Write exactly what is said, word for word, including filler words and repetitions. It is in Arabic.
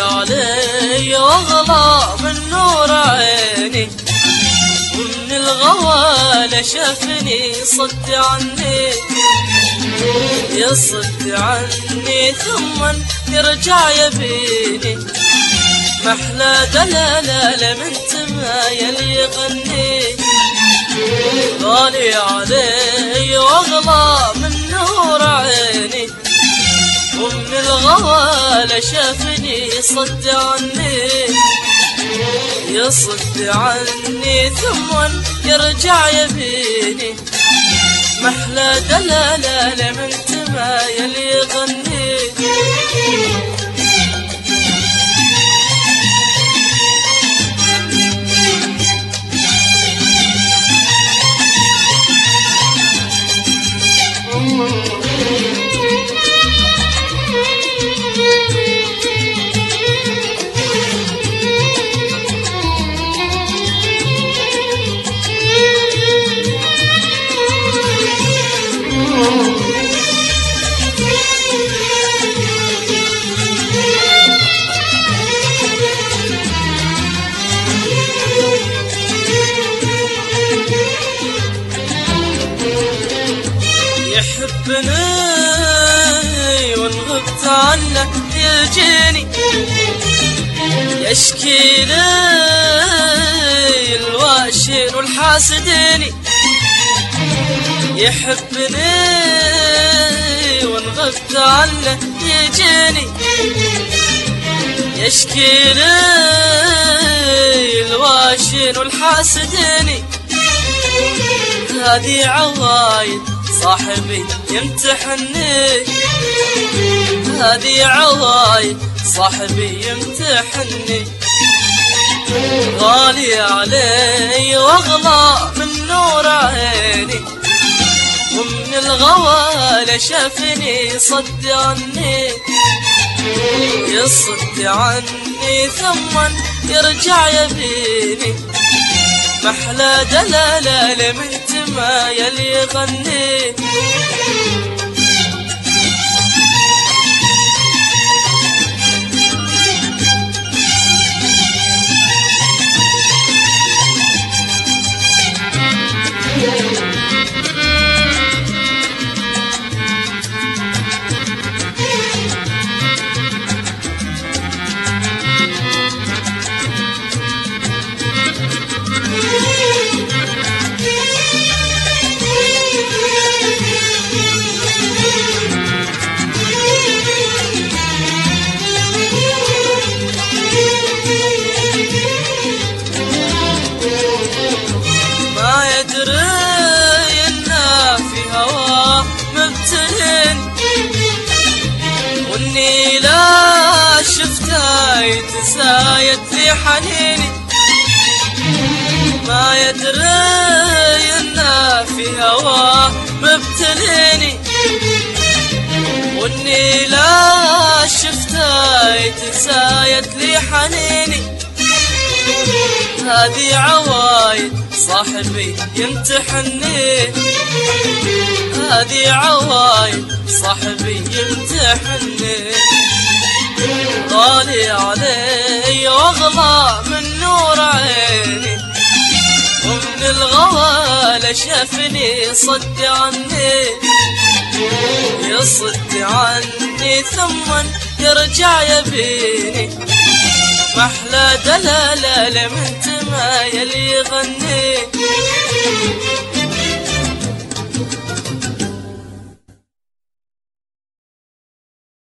علي واغلى من نور عيني، ومن الغوالة شافني صد عني، يصد عني ثم يرجع يبيني، محلى دلالة من تمايل يغني. غالي علي واغلى من نور عيني، ومن الغوالة شافني صد عني، يصد عني ثم يرجع يبيني، محلى دلالة من تمايل يغني. يحبني وان غبت عنه يجيني، يشكي لي الواشين والحاسدين. يحبني وان غبت عنه يجيني، يشكي لي الواشين والحاسدين. هذه عوايد صاحبي يمتحني، هذه عوايد صاحبي يمتحني. غالي علي واغلى من نور عيني، ومن الغوالة شافني صد عني، يصد عني ثم يرجع يبيني، محلى دلالة من تمايل يغني. واني لا شفته يتسايد في حنيني، ما يدري انه في هواه مبتليني. واني لا شفته يتسايد لي حنيني، هذه عوايد صاحبي يمتحني، هذه عوايد صاحبي يمتحني. غالي علي واغلى من نور عيني، ومن الغوالة شافني صد عني، يصد عني ثم يرجع يبيني، محلى دلالة من تمايل يغني.